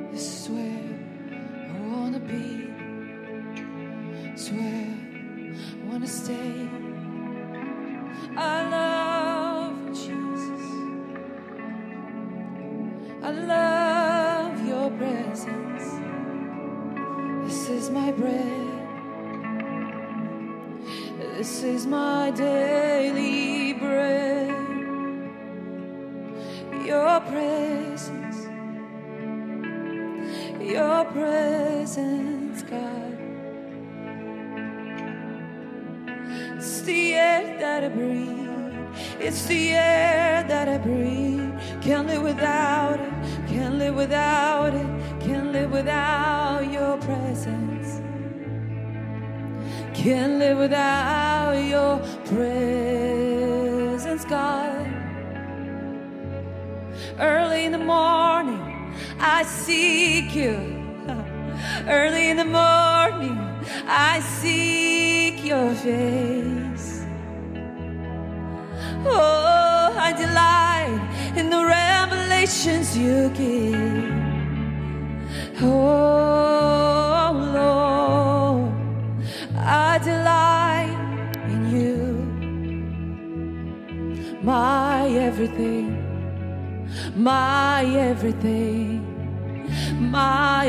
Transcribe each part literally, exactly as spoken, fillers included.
This is where I wanna be. It's where I wanna stay. I love you, Jesus. I love your presence. This is my bread. This is my daily bread. Your presence, your presence, God. It's the air that I breathe. It's the air that I breathe. Can't live without it. Can't live without it. Can't live without your presence. Can't live without your presence, God. Early in the morning, I seek you. Early in the morning, I seek your face. Oh, I delight in the revelations you give. Oh, Lord, I delight in you. My everything, my everything, my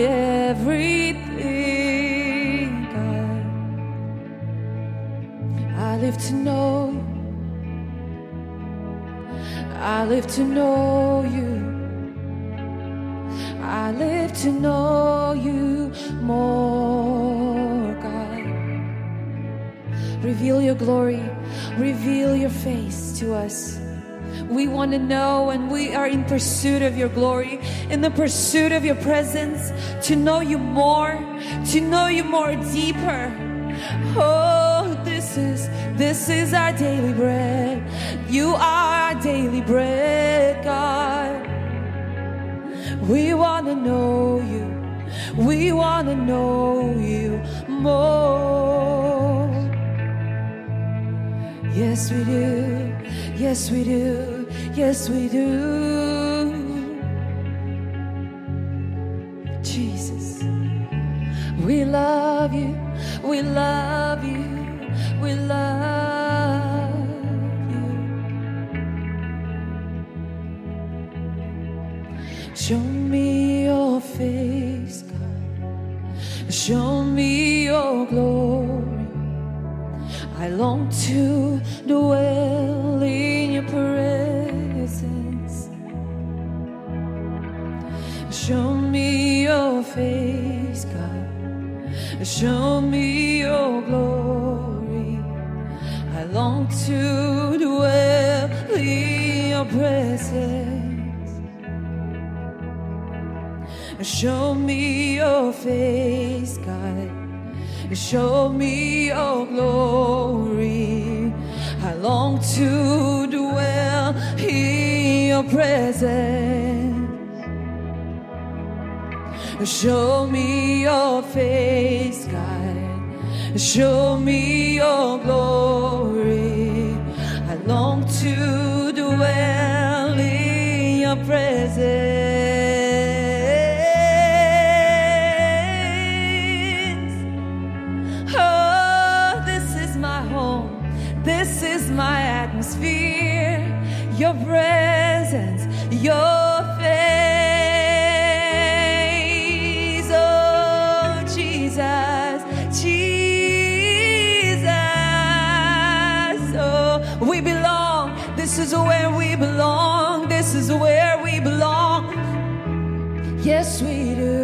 everything, God. I live to know you. I live to know you. I live to know you more, God. Reveal your glory. Reveal your face to us. We want to know, and we are in pursuit of your glory, in the pursuit of your presence, to know you more, to know you more deeper. Oh, this is, this is our daily bread. You are our daily bread, God. We want to know you. We want to know you more. Yes, we do. Yes, we do. Yes, we do. Jesus, we love you. We love you. We love you. Show me your face, God. Show me your glory. I long to dwell in your presence. Show me your face, God. Show me your glory. I long to dwell in your presence. Show me your face, God. Show me your glory. I long to dwell in your presence. Show me your face, God. Show me your glory. I long to dwell in your presence. Oh, this is my home. This is my atmosphere. Your presence, your face. Oh, Jesus, Jesus. Oh, we belong. This is where we belong. This is where we belong. Yes, we do.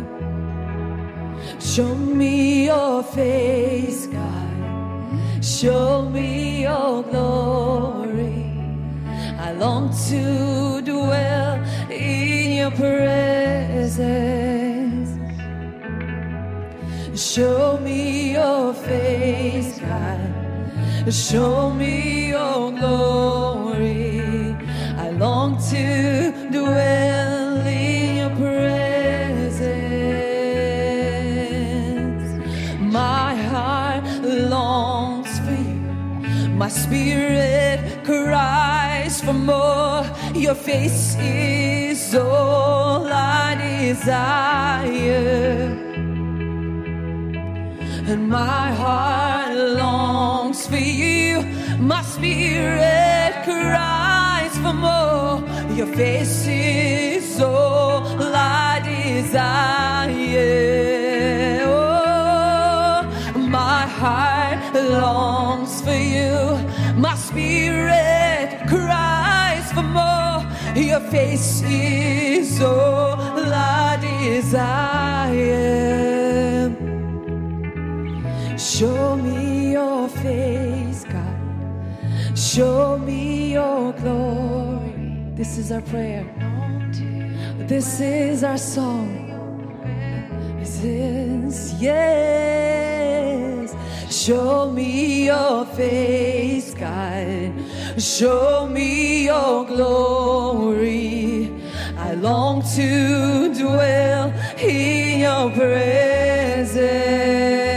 Show me your face, God. Show me your glory. I long to dwell in your presence. Show me your face, God. Show me your glory. I long to dwell in your presence. My heart longs for you. My spirit cries for more. Your face is all I desire, and my heart longs for you. My spirit cries for more. Your face is all I desire. Oh, my heart longs for you. My spirit cries for more. Your face is all I desire. Show me your face, God. Show me your glory. This is our prayer. This is our song. This is, yes. Show me your face, God. Show me your glory. I long to dwell in your presence.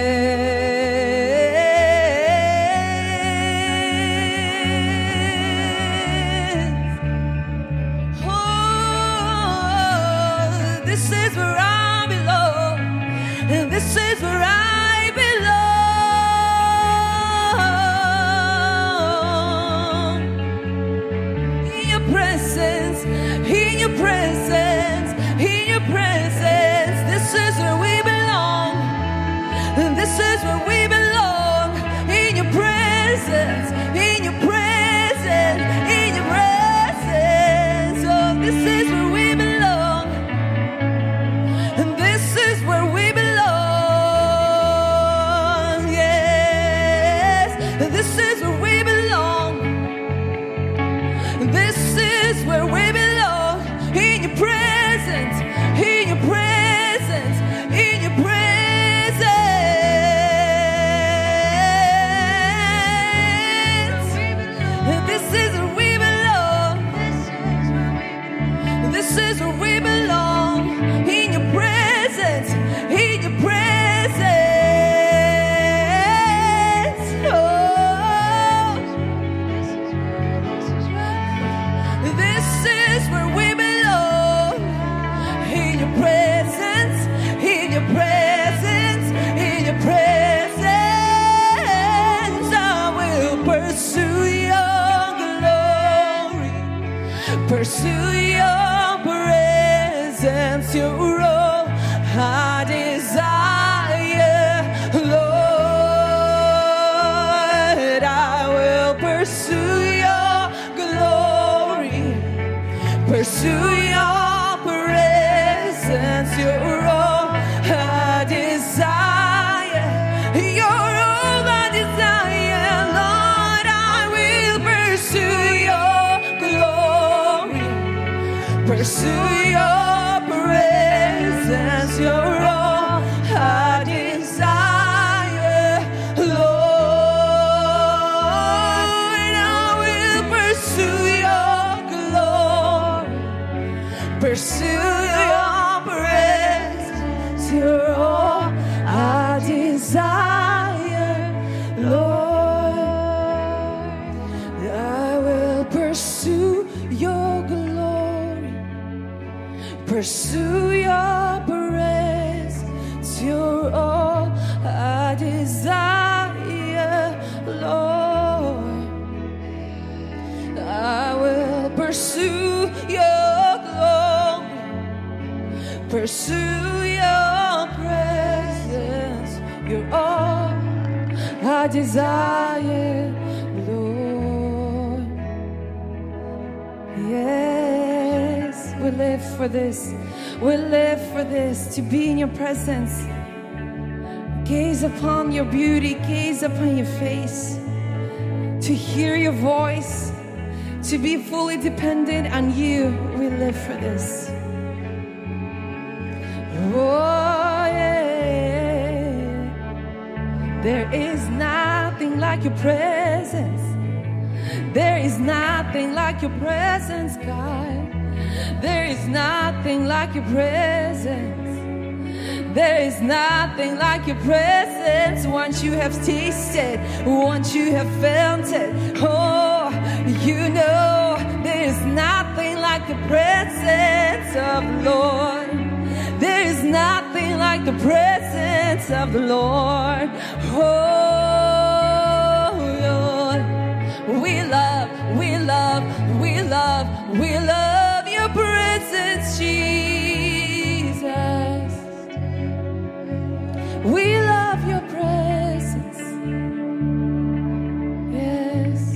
Pursue your presence, your all I desire, Lord. I will pursue your glory, pursue your presence, your all I desire, your all I desire, Lord. I will pursue your glory, pursue your presence, your all I desire, Lord. I will pursue your glory, pursue your presence, your all I desire, Lord. I will pursue your glory, pursue your presence, your all I desire, Lord. I will pursue your glory, pursue your presence, your all I desire, Lord. Yes, we live for this. We live for this, to be in your presence. Gaze upon your beauty, gaze upon your face, to hear your voice, to be fully dependent on you. We live for this. Oh, yeah. There is nothing like your presence. There is nothing like your presence, God. There is nothing like your presence. There is nothing like your presence. Once you have tasted, once you have felt it, oh, you know there is nothing like the presence of the Lord. seek the presence of the Lord. Oh Lord, we love, we love, we love, we love your presence, Jesus. We love your presence. Yes.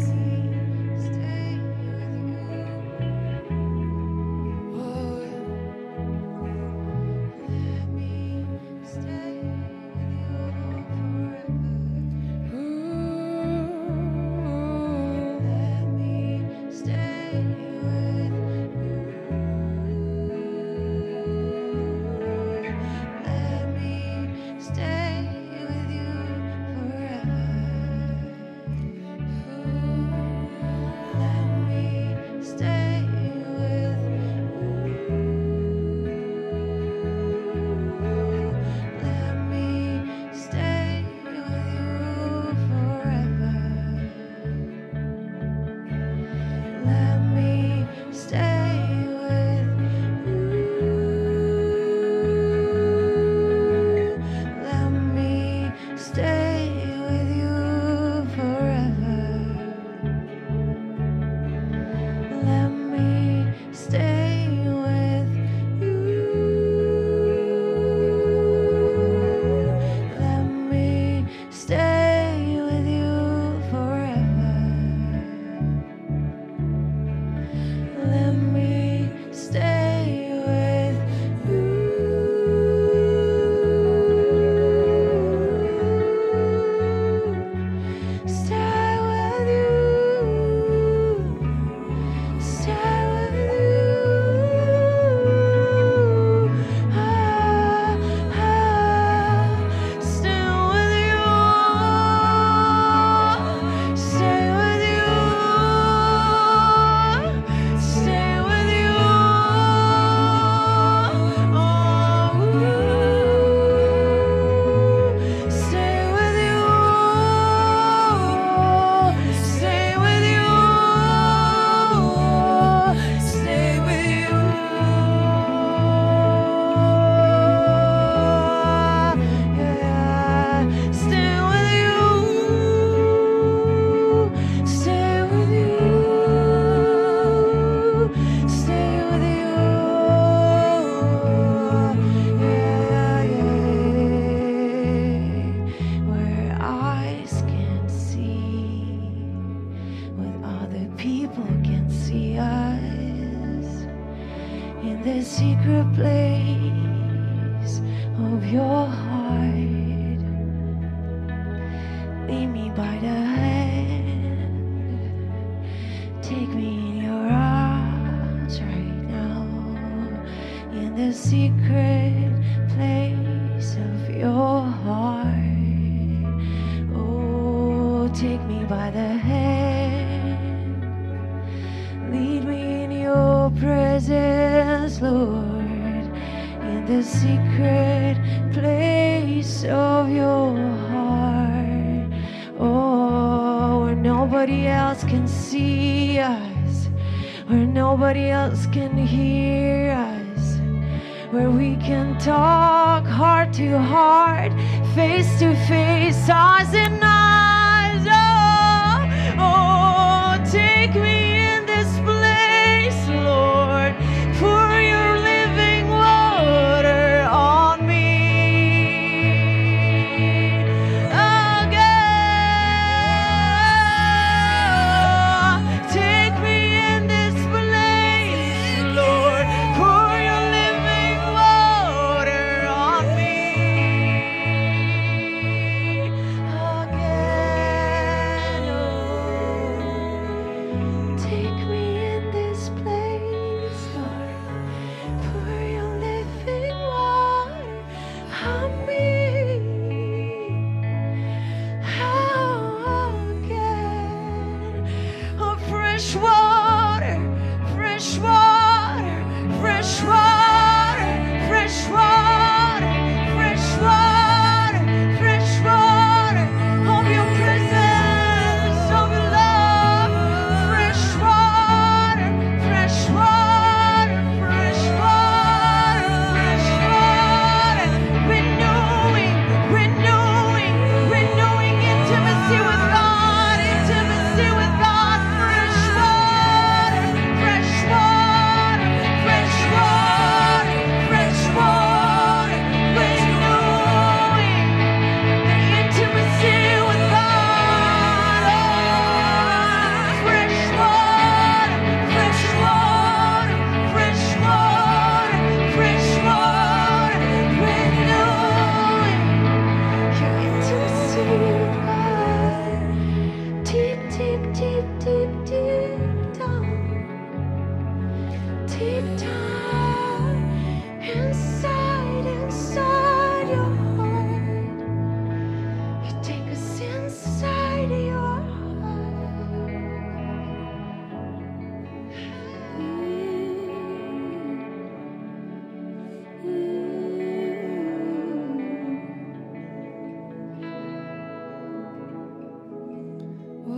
Again.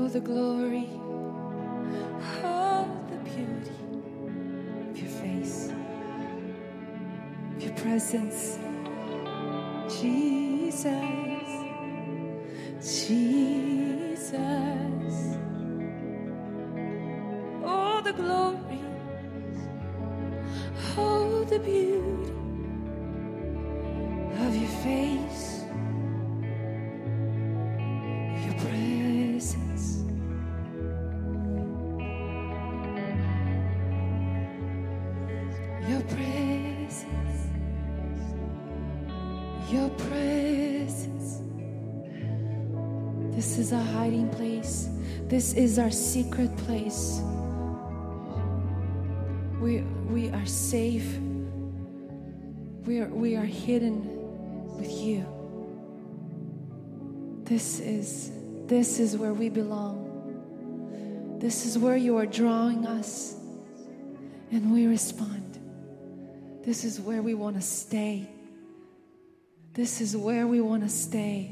the glory, oh, the beauty of your face, of your presence, Jesus, Jesus. Oh, the glory, oh, the beauty of your face, your presence. Your presence, your presence. This is our hiding place. This is our secret place. We, we are safe. We are, we are hidden with you. This is, this is where we belong. This is where you are drawing us, and we respond. This is where we want to stay. This is where we want to stay.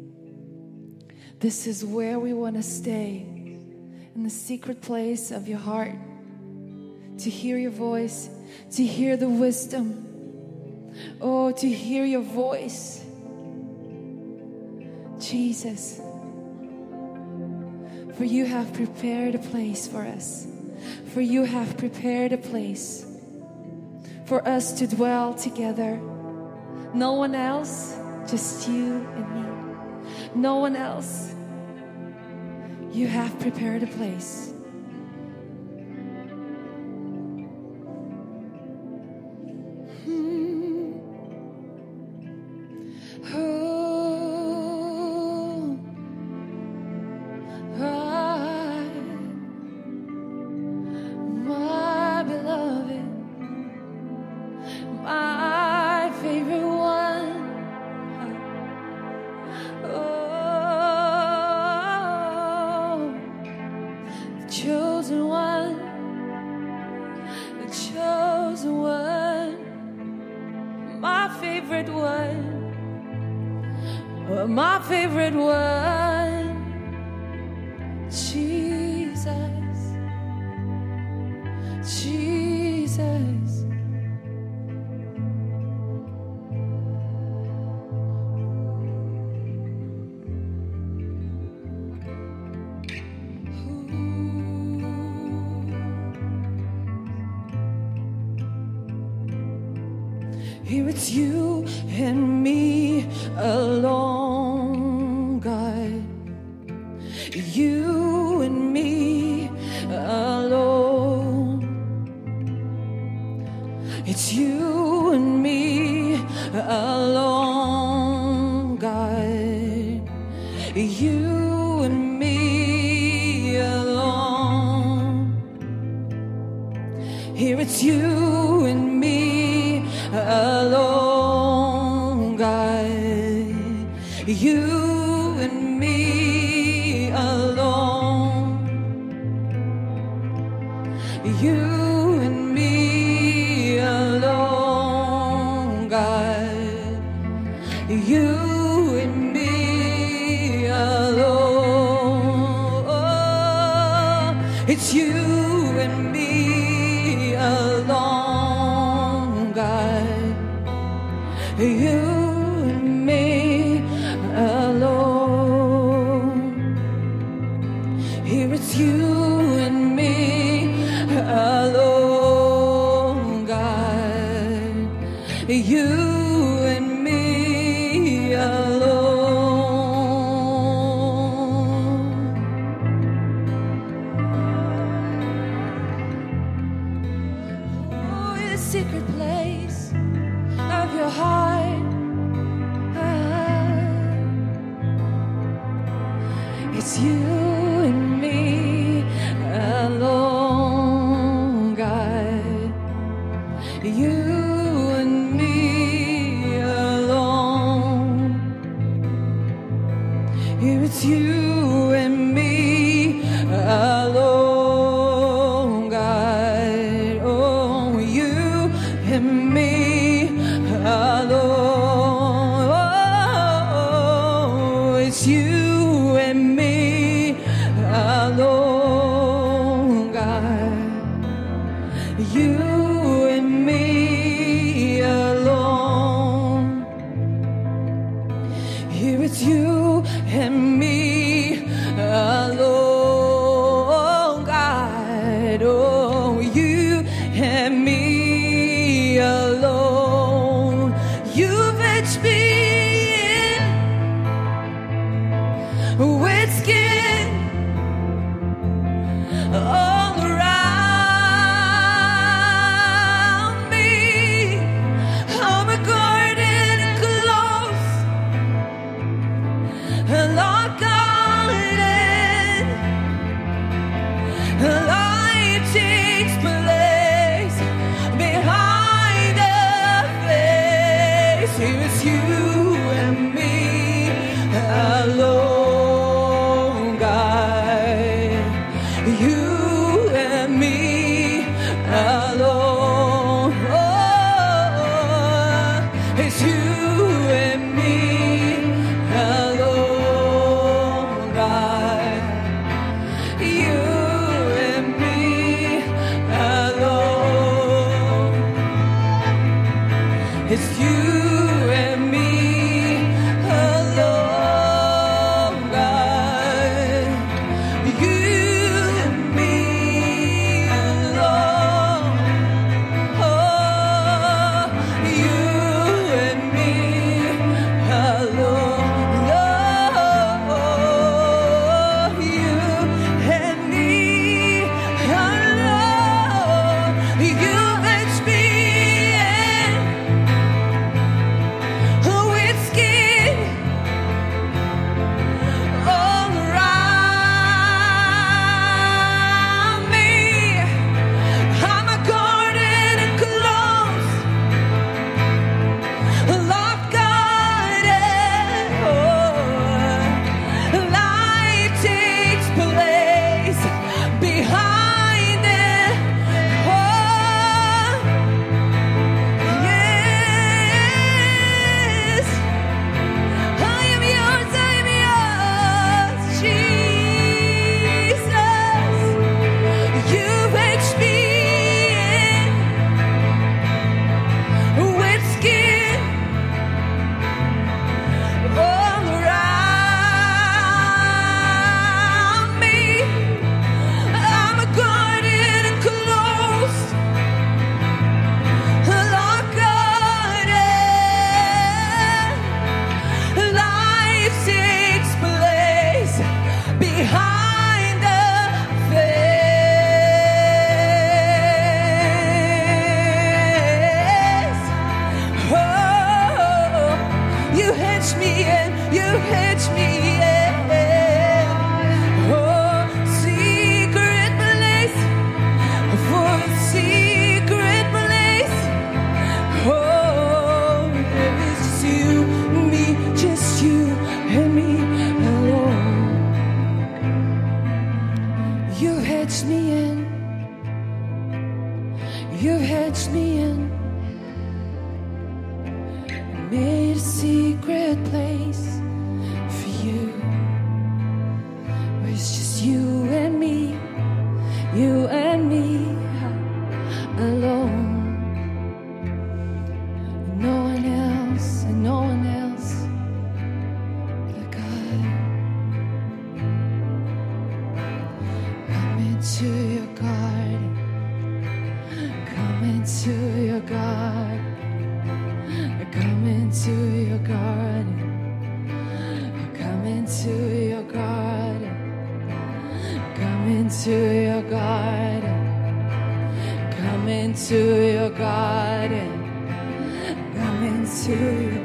This is where we want to stay. In the secret place of your heart. To hear your voice. To hear the wisdom. Oh, to hear your voice. Jesus. For you have prepared a place for us. For you have prepared a place for us to dwell together. No one else, just you and me. No one else. You have prepared a place. Hmm. Oh, I, my beloved, my favorite one. Oh, the chosen one, the chosen one, my favorite one, oh, my favorite one, Jesus, Jesus. Here it's you and me alone, God. You and me alone. It's you and me alone, God. You and me alone. Here it's you and me alone, God. You and me alone. You and me alone, God. You and me alone. Oh, it's you and me alone, God. You and me alone. Here it's you and me alone, God. You and me alone. Oh, in a secret place of your heart. It's you and me alone, God. You and me alone. Here it's you and me alone, God. Oh, you and me alone. Oh, it's you and me alone. Here's you and me alone, God. You and me alone. Oh, it's you and me alone, God. You and me alone. It's you and me alone, God. You and me alone. Oh, you and me alone. Lord, you and me alone. You let me in. Oh, it's skin all around me. I'm a garden close, locked garden. Oh, life takes place behind it. Oh, yes. I am yours, I am yours, Jesus. You fetch me in with skin all around me. I'm a garden closed, locked garden. Life takes place behind the face. Oh, you hedge me in, you hedge me in. Oh, secret place, for secret place. Oh, it's just you, me, just you and me alone. You hedged me in. You hedged me in. Made a secret place for you. Where it's just you and me. You and me alone. No one else, and no one else but God. Come into your garden. Come into your garden. Come into your garden. Come into your garden. Come into your garden. Come into your garden. Come into your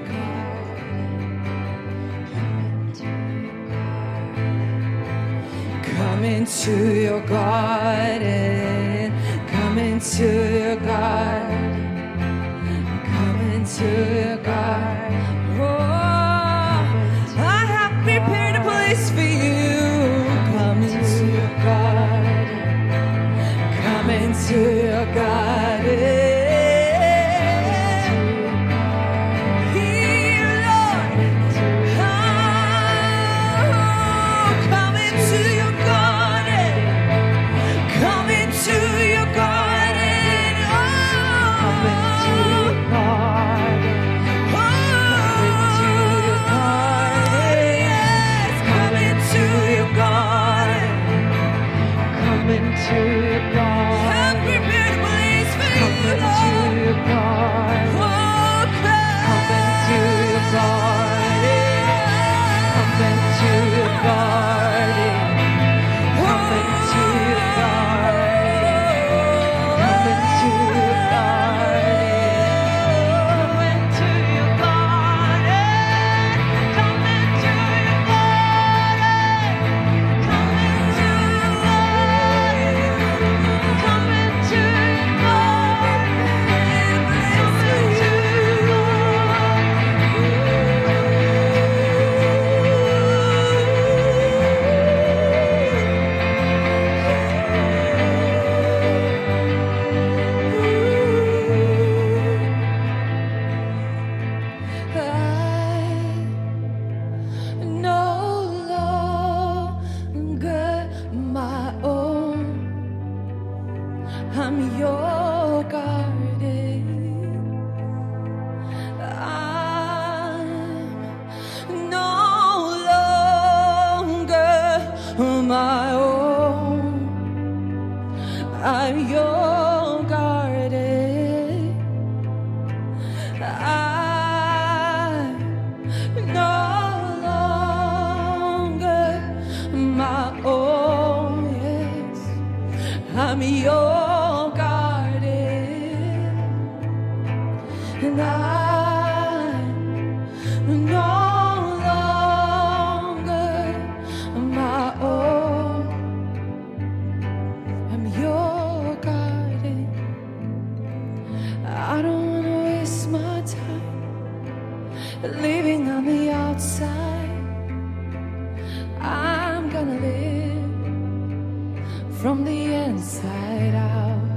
garden. Come into your garden. Come into your garden. Come into your garden. Oh, I have prepared a place for you. Come into your garden. Come into your garden. Here, Lord. Oh, come into your garden. Come into your garden. Oh, your garden, and I no longer my own. I'm your garden. I don't want to waste my time living on the outside. I'm gonna live from the inside out.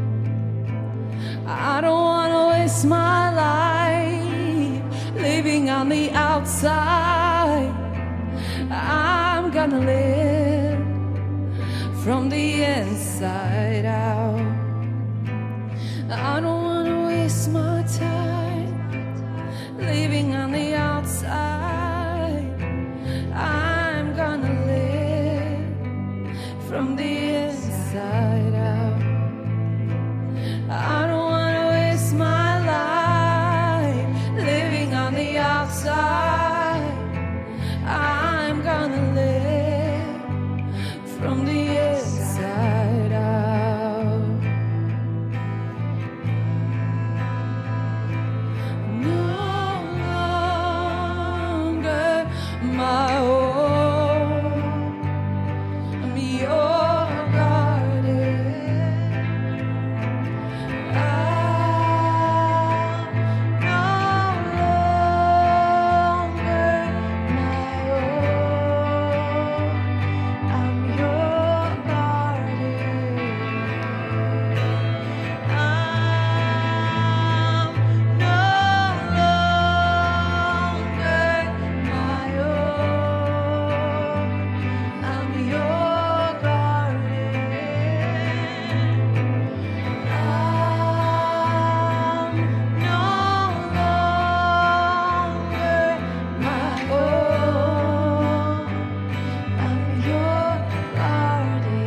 I don't want to waste my life living on the outside. I'm gonna live from the inside out. I don't want to waste my time living on the outside. I'm gonna live from the inside out. I don't want to waste my life living on the outside. I'm gonna live from the inside out. No longer my own. I'm your garden. I'm no longer my own. I'm your garden. I'm no longer my own. I'm your garden. I'm no longer my own. I'm your garden.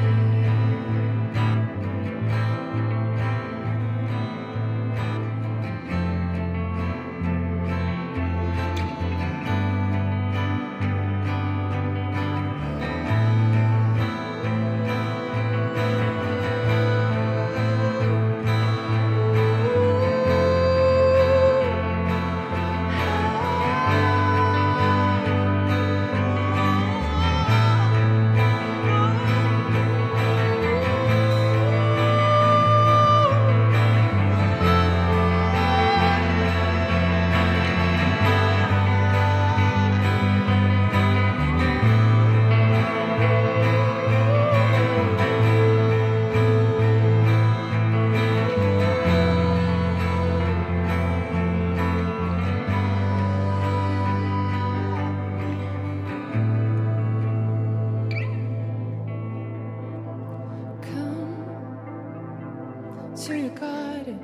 Come to your garden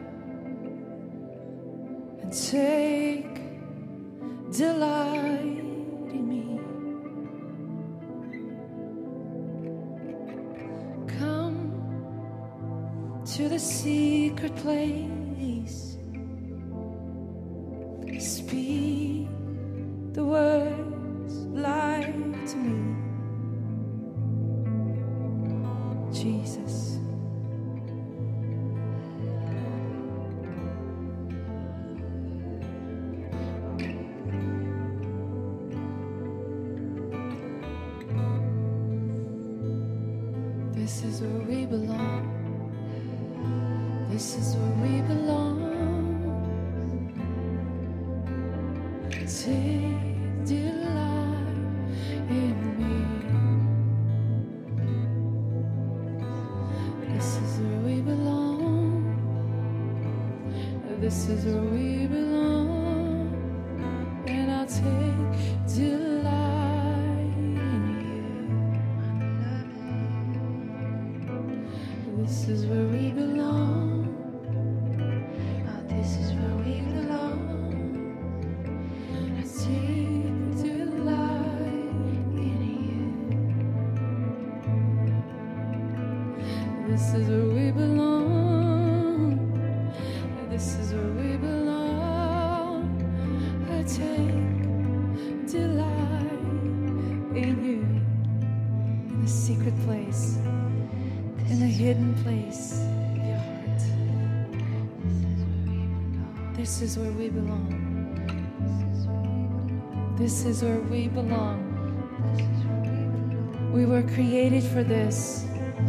and take delight in me. Come to the secret place. Speak the words life to me. Jesus. This is where we belong. This is where we belong. Take delight in me. This is where we belong. This is where we belong. And I'll take delight in you. This is where we belong. Oh, this is where we belong. I take delight in you. This is where we belong. This is where we belong. I take delight in you. In the secret place. The in a hidden place of your heart. This is where we belong. This is where we belong. We were created for this.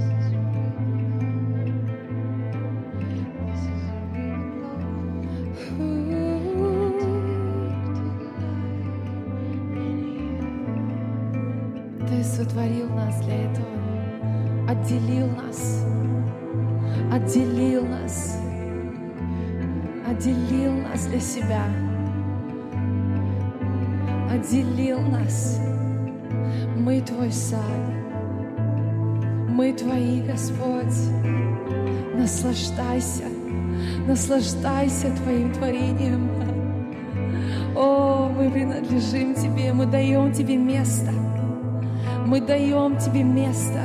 Ты сотворил нас для этого, отделил нас, отделил нас, отделил нас для себя, отделил нас. Мы Твой сад, мы Твои, Господь. Наслаждайся, наслаждайся Твоим творением. О, мы принадлежим Тебе, мы даем Тебе место. Мы даем Тебе место.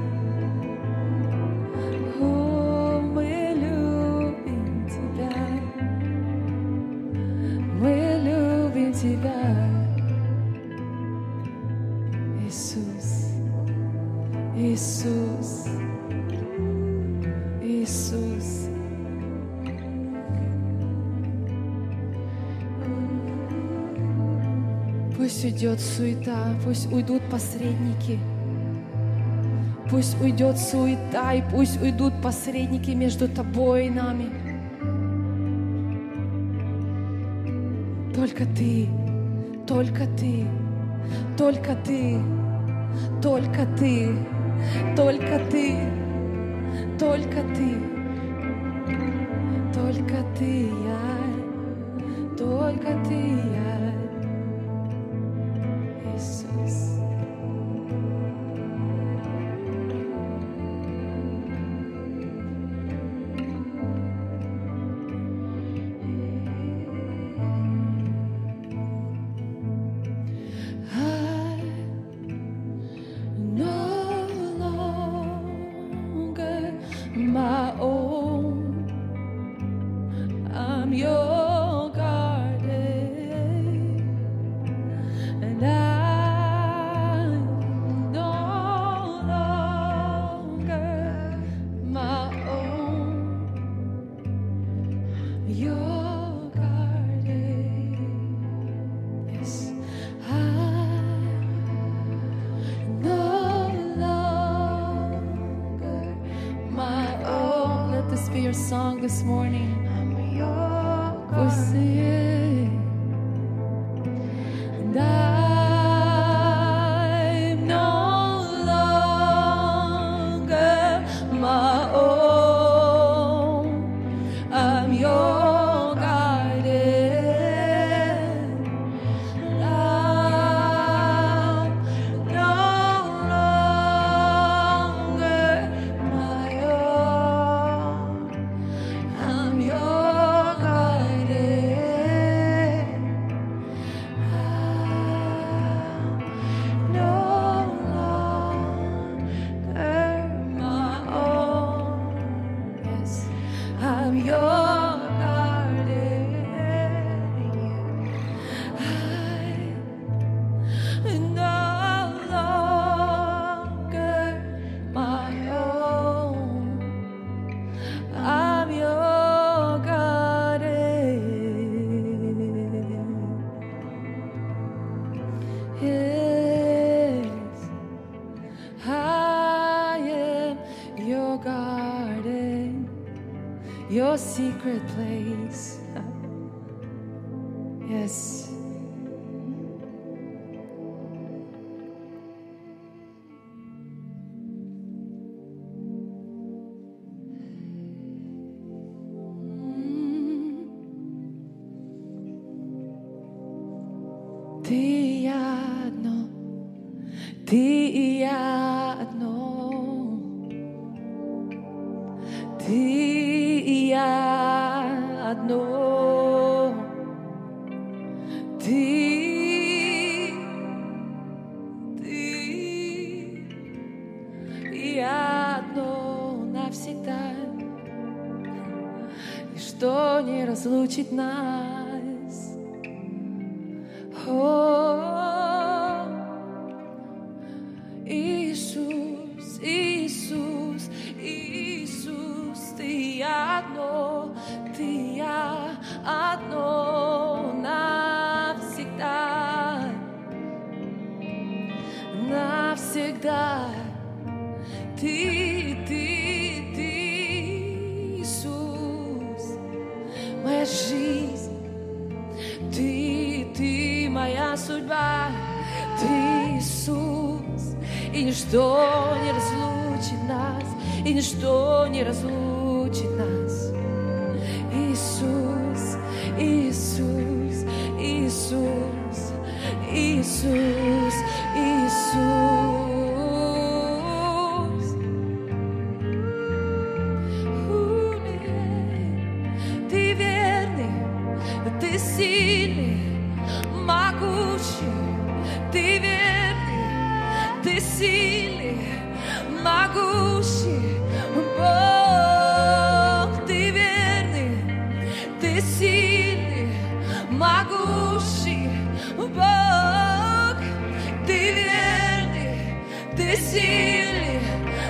О, мы любим Тебя. Мы любим Тебя. Иисус, Иисус, Иисус. Пусть уйдет суета, пусть уйдут посредники. Пусть уйдет суета, и пусть уйдут посредники между Тобой и нами. Только Ты, только Ты, только Ты, только Ты, только Ты, только Ты, только Ты, я, только Ты, я. Иисус. My own, I'm your garden, and I'm no longer my own, your garden. Yes, I'm no longer my own. Let this be your song this morning. I'm your garden, and I'm no longer my own. I'm your garden, and I'm no longer my own. I'm your garden. I'm no longer my own. Yes, I'm your garden. I'm no longer my own. I'm your garden. Yes, I am your garden, your secret place. Yes. Ты и я одно, ты и я одно, ты и я одно, ты, ты и я одно навсегда, ничто не разлучит нас. О, Иисус, Иисус, всегда. Ты, ты, ты, Иисус, моя жизнь. Ты, ты, моя судьба. Ты, Иисус, и ничто не разлучит нас, и ничто не разлучит нас. Иисус, Иисус, Иисус, Иисус, Иисус. Ты верный, ты сильный, могучий. Ты верный, ты сильный, могучий Бог. Ты верный, ты сильный, могучий Бог. Ты верный, ты сильный,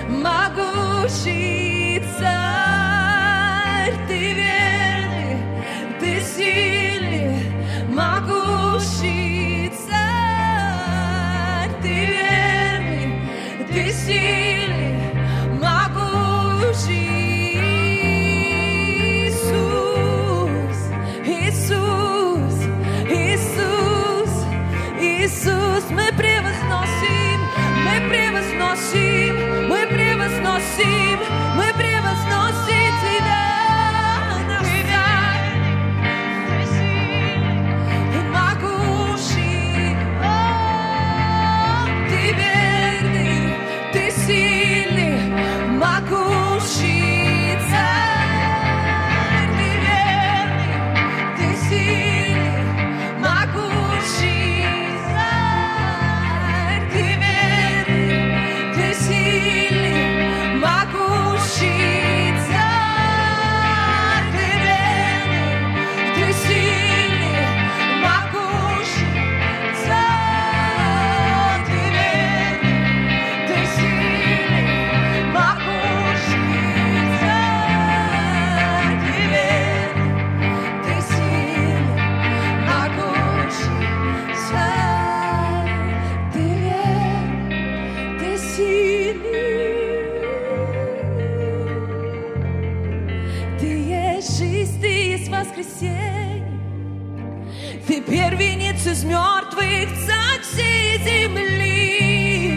могучий Царь. Ты верный, ты сильный, могучий Царь. Ты верный, ты сильный, могучий. Иисус, Иисус, Иисус, Иисус, мы превозносим, мы превозносим, мы превозносим, мы превозносим Тебя, наш Царь, могучий. Ты верный, ты сильный, могучий Царь. Ты верный, ты сильный, могучий Царь. Ты верный, ты сильный, могучий Царь. Ты верный, ты сильный, могучий Царь. Ты верный, ты сильный, могучий Царь. Ты верный, ты сильный, могучий Царь. Ты верный, ты сильный. Ты есть жизнь, ты есть воскресенье. Ты первенец из мертвых, царь всей земли.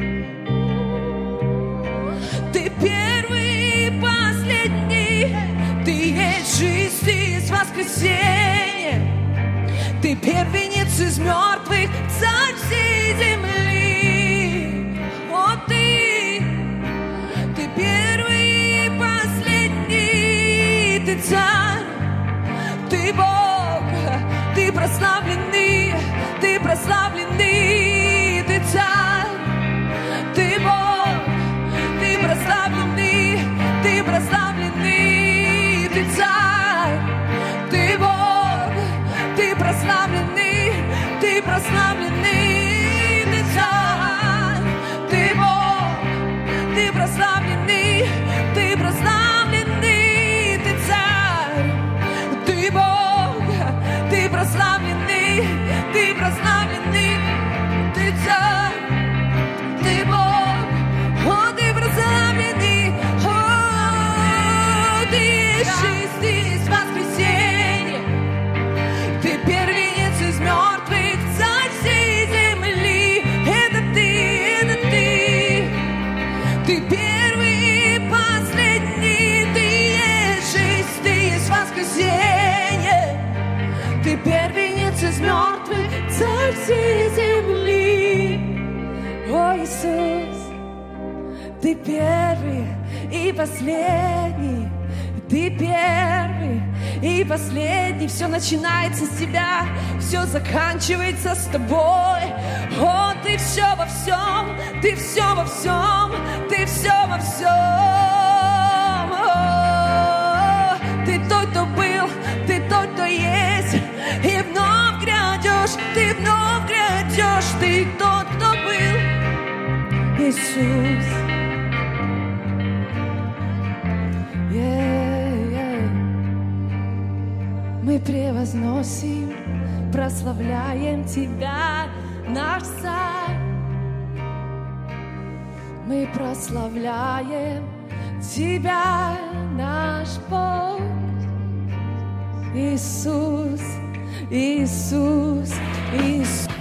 Ты первый и последний. Ты есть жизнь, ты есть воскресенье. Ты первенец из мертвых, царь всей земли. О, ты, ты первый и последний. Ты царь, ты Бог, ты прославленный, ты прославленный, ты царь, ты Бог, ты прославленный, ты прославленный, ты царь, ты Бог, ты прославленный, ты прославленный, ты царь, ты Бог, ты прославленный, ты прославленный, ты царь, ты Бог, ты прославленный, ты прославленный, ты царь, ты Бог, о, ты прославленный, о, ты есть жизнь, ты есть воскресенье, ты первенец из мертвых, царь всей земли. Это ты, это ты, ты первый и последний, ты есть жизнь, ты есть воскресенье. Ты первенец из мертвых, царь всей земли. О, Иисус, ты первый и последний. Ты первый и последний. Все начинается с тебя, все заканчивается с тобой. О, ты все во всем, ты все во всем, ты все во всем. О, ты тот, кто был, ты тот, кто есть, и вновь грядешь, ты вновь грядешь, ты тот, кто был, Иисус. Yeah, yeah. Мы превозносим, прославляем Тебя, наш Царь. Мы прославляем Тебя, наш Бог. Иисус, Иисус, Иисус.